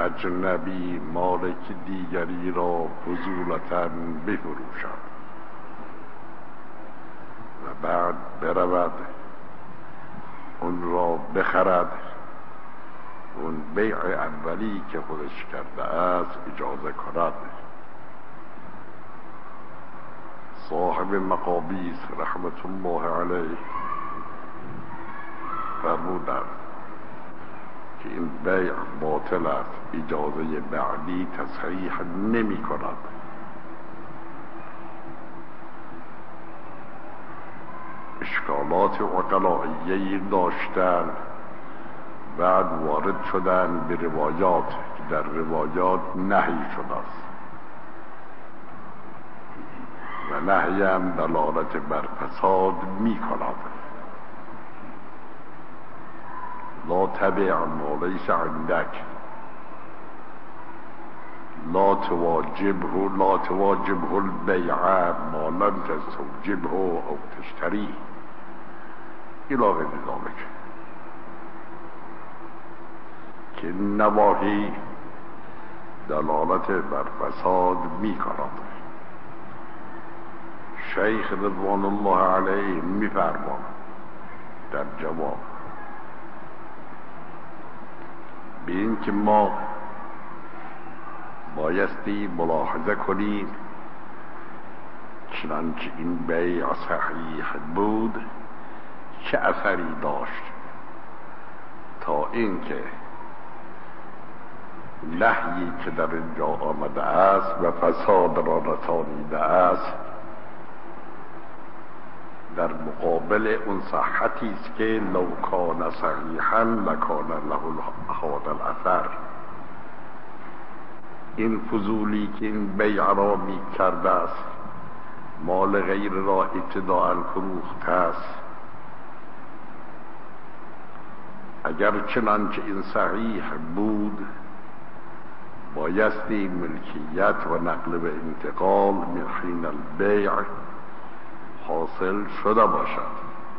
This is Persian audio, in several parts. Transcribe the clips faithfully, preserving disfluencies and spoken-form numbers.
اجنبی مالک دیگری را فضولتاً بفروشد و بعد برود اون را بخرد، اون بیع اولی که خودش کرده است اجازه کند. صاحب مقابیس رحمت الله علیه فرمودند که این بیع باطل است، اجازه بعدی تصحیح نمی کند. اشکالات عقلائیه‌ای داشتن، بعد وارد شدن به روایات که در روایات نهی شده است و نهی هم دلالت بر فساد می کند. لا تبع ما لیس عندک لا تواجبه لا تواجبه البیع ما لم تستوجبه او تشتری الى غیر ذلک، که نواهی دلالت بر فساد می کند. شیخ رضوان الله علیه می فرماند در جواب به این که ما بایستی ملاحظه کنیم چنانچه این بیع صحیح بود چه اثری داشت، تا اینکه نهیی که در اینجا آمده است و فساد را رسانیده است در مقابل اون صحتی است که لو کان صحیحا لکان له هذا الاثر. این فضولی که این بیع را می کرده است، مال غیر را ابتداء فروخته است، اگر چنانچه این صحیح بود بایستی ملکیت و نقل به انتقال من حین البیع حاصل شده باشد.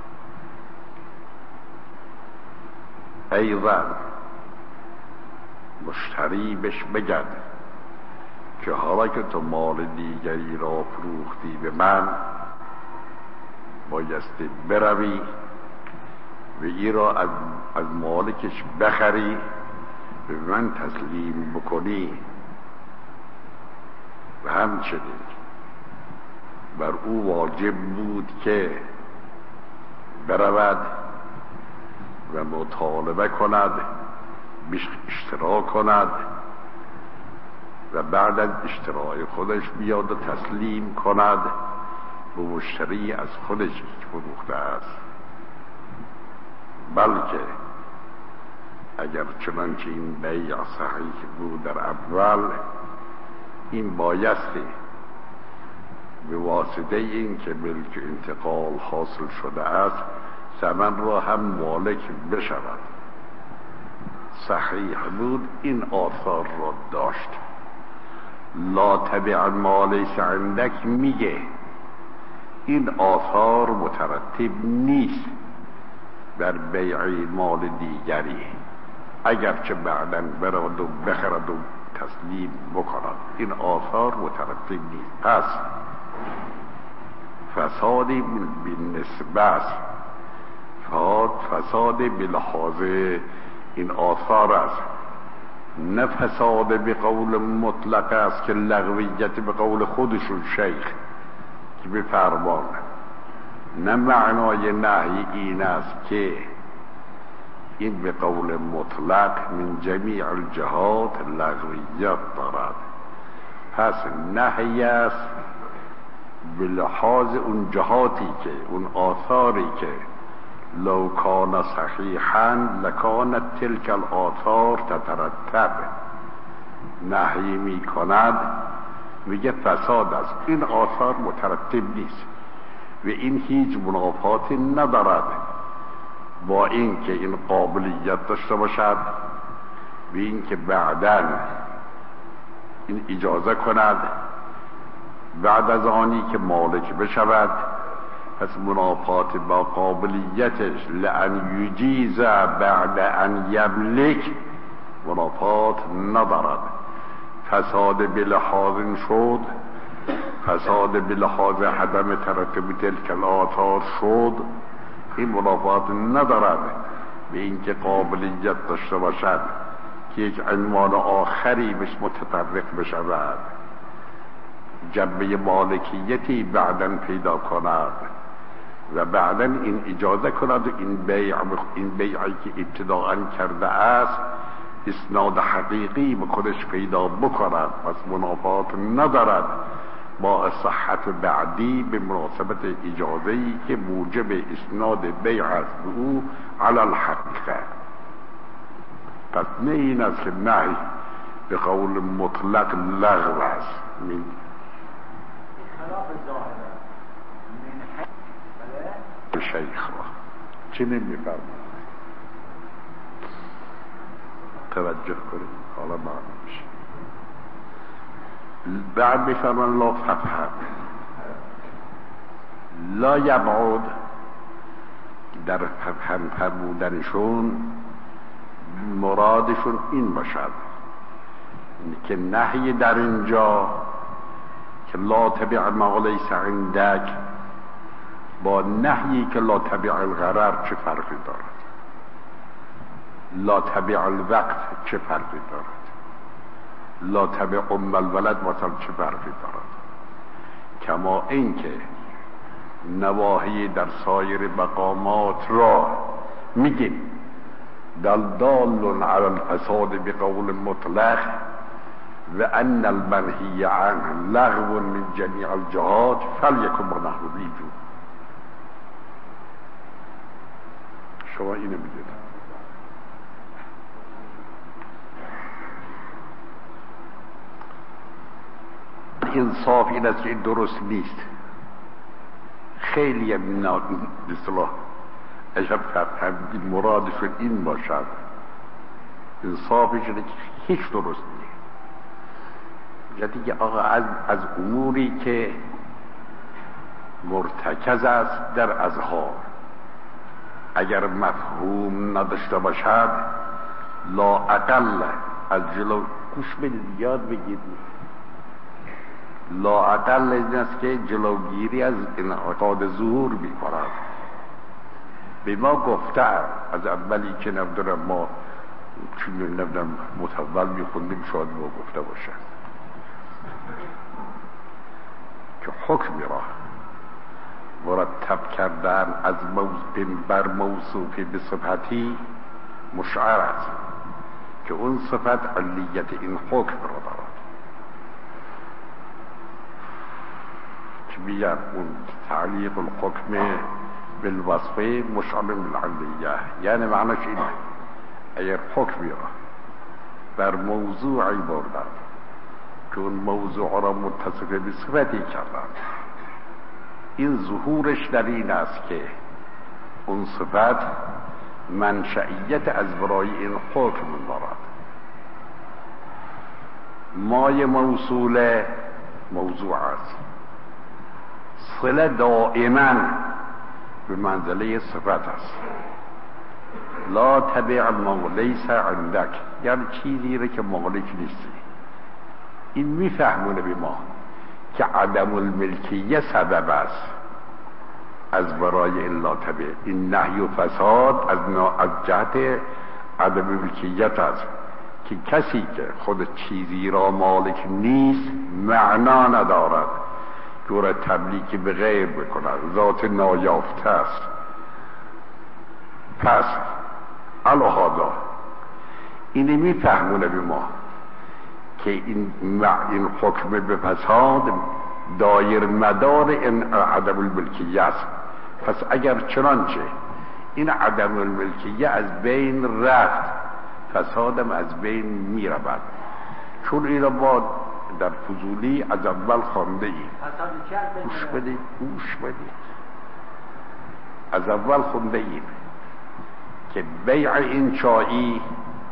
ایضا مشتری بهش بگد که حالا که تو مال دیگری را فروختی به من بایستی بروی و ای را از, از مالکش بخری به من تسلیم بکنی و همچنین بر او واجب بود که برود و مطالبه کند، اشترا کند و بعد از اشتراع خودش بیاد و تسلیم کند به مشتری از خودش که فروخته است. بلکه اگر چنانچه این بیع صحیح بود در اول، این بایستی به واسطه این که ملک انتقال حاصل شده است ثمن را هم مالک بشود. صحیح بود، این آثار را داشت. لا تبع ما لیس عندک میگه این آثار مترتب نیست بر بیع مال دیگری، اگرچه بعداً برود و بخرد و تسلیم بکند، این آثار مترتب نیست. پس فسادی بالنسبه است، فساد بلحاظ این آثار است، نه فساد به قول مطلق است که لغویت به قول خودشون شیخ که بفرمان، نه معنای نهی این است که این به قول مطلق من جمیع الجهات لغویت دارد. پس نهی است به لحاظ اون جهاتی که اون آثاری که لو کان صحیحا لکانت تلک الآثار تترتب، نهی می کند میگه فساد است، این آثار مترتب نیست و این هیچ منافاتی ندارد با این که این قابلیت داشته باشد و این که بعداً این اجازه کند بعد از آنی که مالک بشود. پس منافات با قابلیتش لأن یجیز بعد ان یملک منافات ندارد. فساد بلحاظ شد، فساد بلحاظ عدم ترتب تلک الآثار شد، این منافات ندارد به اینکه قابلیت داشته باشد که یک عنوان آخری بهش متطرق بشود، جنبه مالکیتی بعداً پیدا کند و بعداً این اجازه کند و این بیع این بیعی که ابتداءً کرده است اسناد حقیقی به خودش پیدا بکند. پس منافات ندارد با صحت بعدی به مناسبت اجازه‌ای که موجب اسناد بیع است به او علی الحقیقه. پس نه این است که نهی به قول مطلق لغو است. من خلاف ظاهره من شیخ را چی نمی‌فرماید؟ توجه کنید حالا معلوم میشه. بعد می‌فرمان لا ففهم لا یبعد، در ففهم فرمودنشون مرادشون این باشد که نهی در اینجا که لا تبع ما لیس عندک با نهی که لا تبع الغرر چه فرقی دارد؟ لا تبع الوقت چه فرقی دارد؟ لا تبع ام الولد مثلا چه فرقی دارد؟ کما اینکه نواهی در سایر مقامات را میگیم دلدال علی الفساد بقول مطلق و ان المنهی عنه لغو من جمیع الجهات فلیکن نحو بیجو. شما اینو میدید. انصاف این است که این درست نیست. خیلی هم اصلاح اجب فرد مرادشون این باشد، انصافش اینه که هیچ درست نیست. یعنی که آقا از, از اموری که مرتکز است در اظهار اگر مفهوم نداشته باشد لا اقل از جلو گوش بدید یاد بگیرید لا اقل این است که جلوگیری از انعقاد ظهور می‌کند. به ما گفته از اولی که نمیدونم ما چون نمیدونم متول میخوندیم شاید ما گفته باشد که حکمی را مرتب کردن از موضوع بر موصوفی به صفتی مشعر است که اون صفت علیت این حکم را دارد که بیاد اون تعلیق الحکم بالوصفه مشعر بالعلیه. یعنی معنیش اینه اگر حکمی را بر موضوعی بردن که اون موضوع را متصف به صفتی کردن این ظهورش در این است که اون صفت منشأیت از برای این حکم دارد. مای موصول موضوع است، صله دائما به منزله صفت است. لا تبع ما لیس عندک یعنی چیزی را که مالک نیستی. این میفهمونه به ما که عدم الملکیه سبب است از برای این لا تبع. این نهی و فساد از, از جهت عدم ملکیت است که کسی که خود چیزی را مالک نیست معنا ندارد که او را تملیک به غیر بکند، ذات نایافته است. پس الهادا اینه میفهمونه به ما که این, این حکم به فساد دایر مدار این عدم الملکیه است. پس اگر چنانچه این عدم الملکیه از بین رفت فسادم از بین می رود. چون این را ما در فضولی از اول خوانده ایم. گوش بدید گوش بدید از اول خونده ایم که بیع انشایی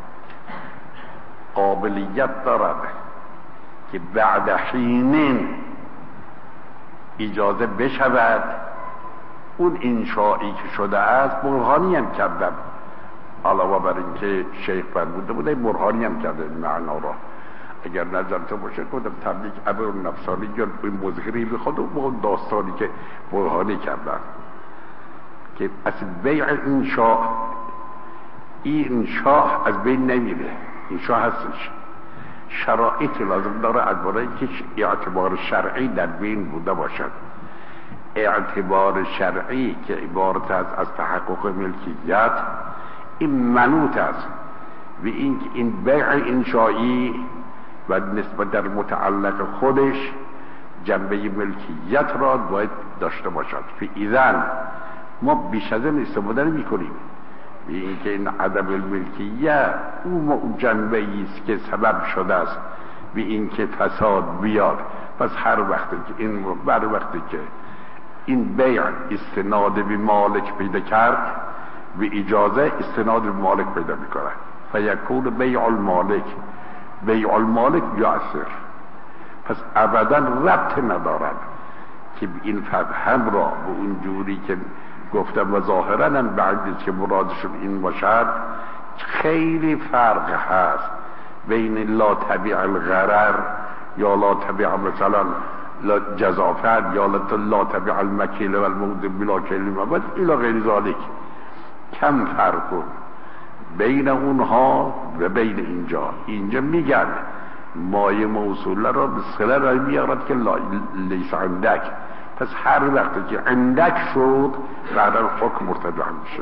قابلیت دارد که بعد حینین اجازه بشود اون انشایی که شده است برهانی هم کردم علاوه بر اینکه شیخ فرموده بوده برهانی هم کرده این معنا را. اگر نظرت باشه گفتم تبلیغ ابو نفسانی یا این مظهری به خود اون داستانی که برهانی کردن که از بیع انشاء این انشاء از بین نمیره. انشاء هستش شرایط لازم داره از برای که اعتبار شرعی در بین بوده باشد. اعتبار شرعی که عبارت است از تحقق ملکیت این منوط است و این این بیع انشایی و نسبت در متعلق خودش جنبه ملکیت را باید داشته باشد. فاذا ما بیش از این استفاده نمی کنیم و اینکه این عدم الملکیت اون جنبه است که سبب شده است به اینکه فساد بیاد. پس هر وقتی که این بر وقتی که این بیع استناد به مالک پیدا کرد و اجازه استناد به مالک پیدا میکنه فیکون بیع المالک بیع المالک یؤثر. پس ابدا ربط ندارد که این فهم را به اون جوری که گفتم و ظاهرا هم بعد که مرادشون این باشد خیلی فرق هست بین لا تبیع الغرر یا لا تبیع مثلا لا جزافت یا لا تبیع المکیل و الموضع بلا کلمه و الی غیر ذالک. کم فرق بین اونها و بین اینجا. اینجا میگن مایه موصوله را به صله را میارد که لیس عندک. پس هر وقتی که عندک شد بعدا حکم مرتفع میشه.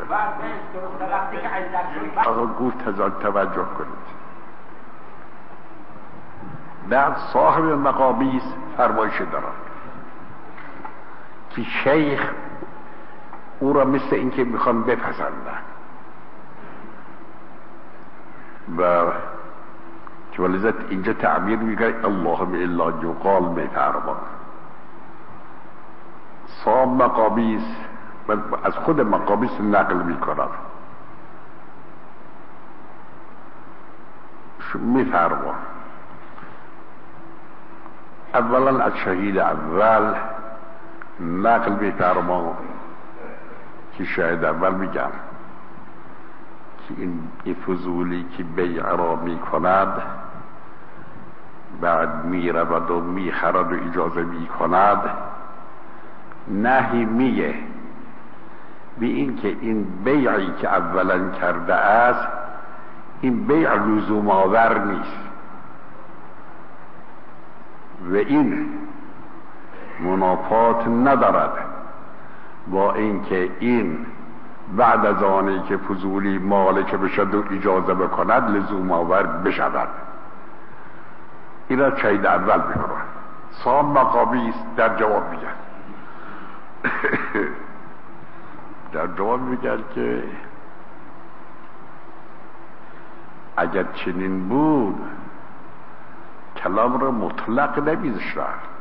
آقا گوش توجه کنید. بعد صاحب مقابیس فرمایش دارد که شیخ او را مثل اینکه میخوان بپسندن و که ولذت اینجا تعبیر میگه اللهم الا یقال میفرمان. صاحب مقابیس از خود مقابیس نقل میکنم میفرمان اولا از شهید اول نقل میفرمان که شاهد اول میگم که این فضولی که بیع را میکند بعد میرود و میخرد و اجازه میکند نهی میه به این که این بیعی که اولا کرده است این بیع لزوم آور نیست و این منافات ندارد با اینکه این بعد از آنی که فضولی مالک بشد و اجازه بکند لزوم آور بشود. این را شهید اول میکنه. صاحب مقابیس در جواب میگن در جواب میگن که اگر چنین بود کلام را مطلق نمیذاشتن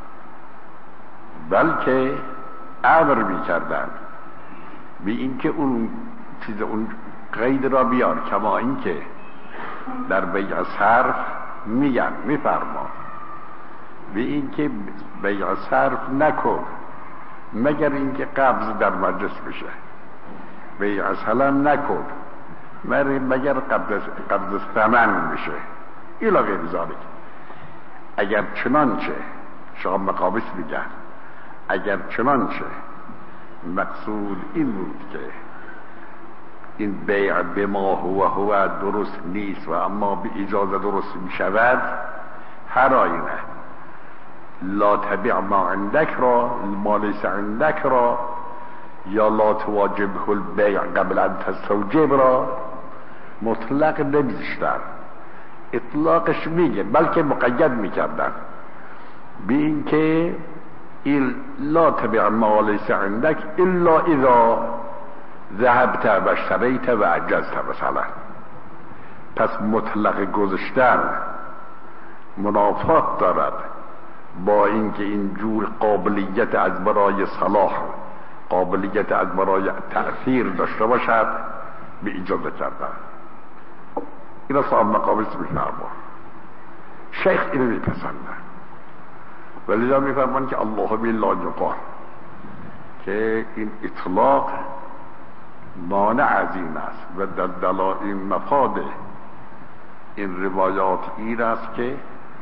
بلکه امر میکردن به اینکه اون چیز اون قید را بیار کما اینکه در بیع صرف میگن میفرما به اینکه بیع صرف نکن مگر اینکه قبض در مجلس بشه. بیع سلام نکن مگر قبض قبض ثمن بشه الی غیر ذالک. اگر چنانچه شاه مقابس میگن اگر چنانچه مقصود این بود که این بیع به ما هو هو درست نیست و اما به اجازه درست می شود هر آینه لا تبیع ما عندک را ما لیس عندک را یا لا تواجب کل بیع قبل ان تستوجب را مطلق نمیذاشتن. اطلاقش میگه بلکه مقید میکردن به این که این لا تبیع ما لیس عندک الا اذا ذهبت و اشتریت و عجزت مثلا. پس مطلق گذاشتن منافات دارد با اینکه اینجور قابلیت از برای صلاح قابلیت از برای تأثیر داشته باشد به اجازه کردن. این صاحب مقابس میفرما شیخ اینو میپسنده ولی میفرمان که اللهم لا یقال که این اطلاق مانع از این است و در دلایل مفاد این روایات این است که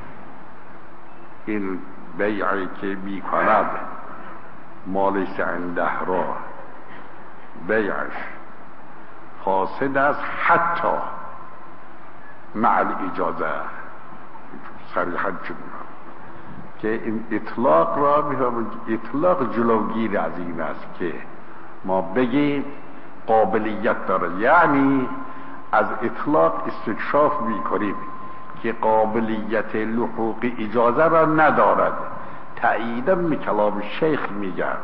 این بیعی که می کند مالش عنده را بیعش فاسد است حتی مع الاجازه. صریحا چه میگم که این اطلاق را میفهمم اطلاق جلوگیر از این است که ما بگیم قابلیت داره، یعنی از اطلاق استکشاف میکنیم که قابلیت لحوق اجازه را ندارد. تأییدا می کلام شیخ میگن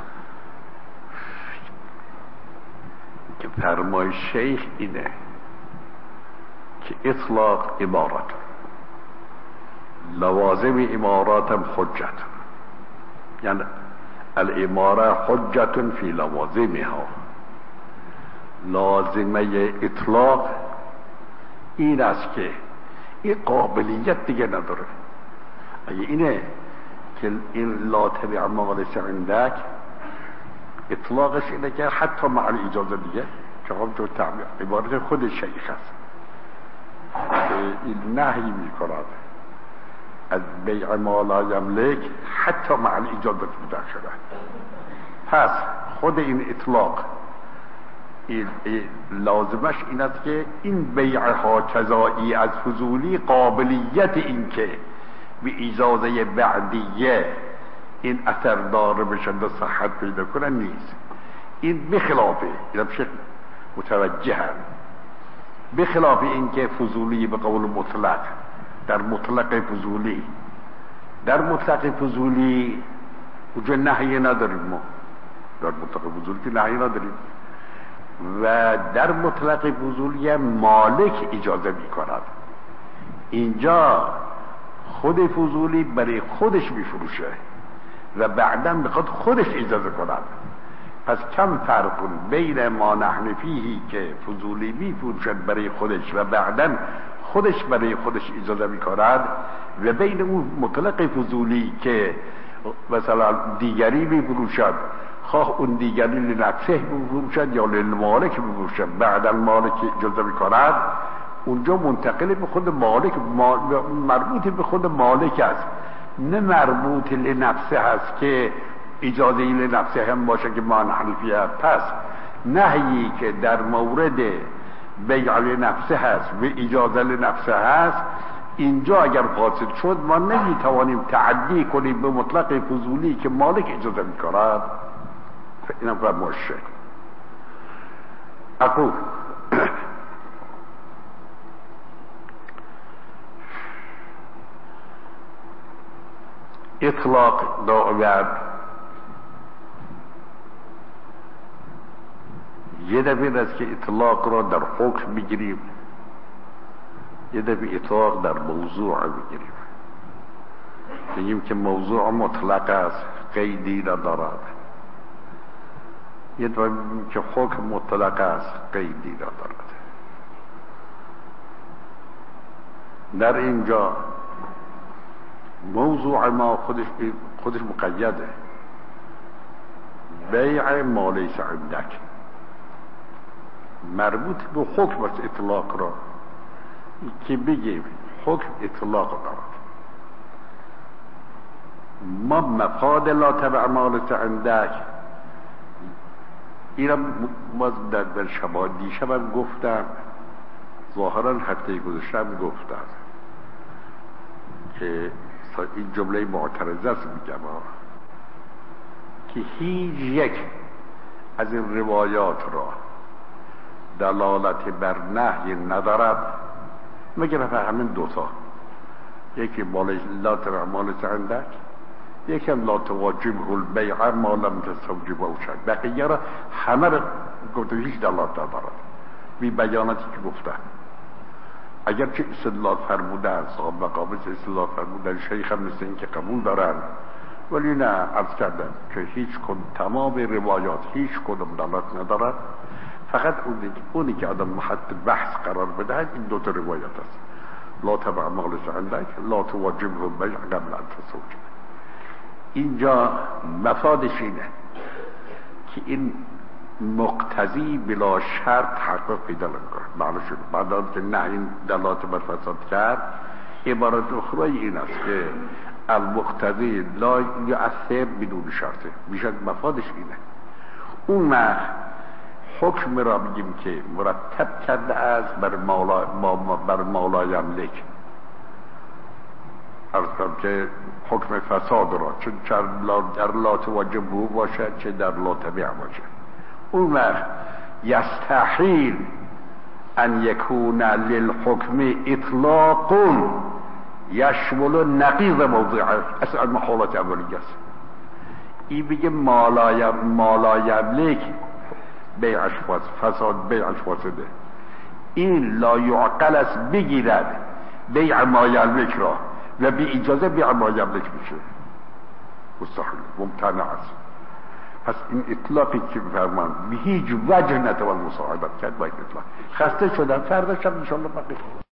که فرمای شیخ اینه که اطلاق امارت، لوازم امارات هم حجت، یعنی الاماره حجت فی لوازمها. لازمه اطلاق این است که این قابلیت دیگه نداره. اگه اینه که این لا تبع ما ليس عندك، اطلاقش اینه که حتی مع اجازه دیگه که هم تو تعبیر عبارت خود شیخ است. این نهی میکند از بیع ما لا یملک حتی مع اجازه بوده شده. پس خود این اطلاق این لازمش این است که این بیع ها کذایی از فضولی قابلیت این که به اجازه بعدیه این اثر داره بشن و صحت پیدا کنن نیست. این بخلافه، این هم شیخ متوجه هم بخلاف این که فضولی به قول مطلق در مطلق فضولی در مطلق فضولی اونجا نهی نداریم، ما در مطلق فضولی که نهی نداریم و در مطلق فضولی مالک اجازه می کند. اینجا خود فضولی برای خودش می فروشه و بعدا میخواد خودش اجازه کند. پس کم فرق بین ما نحن فیهی که فضولی می فروشد برای خودش و بعدا خودش برای خودش اجازه می کند و بین اون مطلق فضولی که مثلا دیگری می فروشد، خواه اون دیگری لنفسه بفروشد یا للمالک بفروشد، بعدا مالک اجازه می کند، اونجا منتقل به خود مالک، مربوط به خود مالک است، نه مربوط لنفسه هست که اجازه لنفسه هم باشه که ما نحنفیه. پس نهیی که در مورد بیع لنفسه هست و اجازه لنفسه هست، اینجا اگر فاسد شد ما نمیتوانیم تعدی کنیم به مطلق فضولی که مالک اجازه میکند. اینم فرماشه اقول اطلاق دائما یه دفعه است که اطلاق را در حکم بگیریم، یه دفعه اطلاق در موضوع بگیریم. بگیم که موضوع مطلق است، قیدی ندارد. یه دفعه بگیم که حکم مطلق است، قیدی ندارد. در اینجا موضوع ما خودش خودش مقیده، بیع ما لیس عندک، مربوط به حکم است. اطلاق را که بگیم حکم اطلاق دارد. ما مفاد لا تبع ما لیس عندک اینم باز در در شبا دیشبم گفتم، ظاهرا هفته گذشتم گفتم که این جمله معترضه است میگم که هیچ یک از این روایات را دلالت بر نهی ندارد مگر همین دوتا، یکی مال لا تبع ما لیس عندک، یکی هم لا تواجب البیع ما لم تستوجب اوشک. بقیه را همه را گفته هیچ دلالت ندارد بی بیاناتی که گفتن. اگرچه استدلال فرمودن صاحب مقامت استدلال فرمودن، شیخ هم مثل این که قبول دارن، ولی نه عرض کردن که هیچ کن تمام روایات هیچ کدام دلالت ندارد، فقط اونی, اونی که آدم محط بحث قرار بدهد این دوتا روایت است، لا تبع ما لیس عندک، لا تواجب البیع قبل ان تستوجب. اینجا مفادش اینه که این مقتضی بلا شرط تحقق پیدا نمیکنه. معلوم شد بعد از که نه این دلالت بر فساد کرد، عبارت اخرى این است که المقتضی لا یؤثر بدون شرطه، بیشتر مفادش اینه. اون وقت حکم را بگیم که مرتب کرده است بر مولا بر مولا یملک، عرض کنم که حکم فساد را چون در لا توجه بو باشد چه در لا طبیع باشد. اون وقت یستحیل ان یکون للحکم اطلاق یشمل نقیض موضعه، اصلا محالات اولیه است. این بگه مالا یملک بیعش فساد بیعش فاسده، این لا یعقل است بگیرد بیع ما یملک را و بی اجازه بیع ما یملک میشه، مستحیل ممتنع است. پس این اطلاقی که بفرمان به هیچ وجه نتوان مصاحبت کرد با این اطلاق. خسته شدن، فردا شب انشاءالله بقیه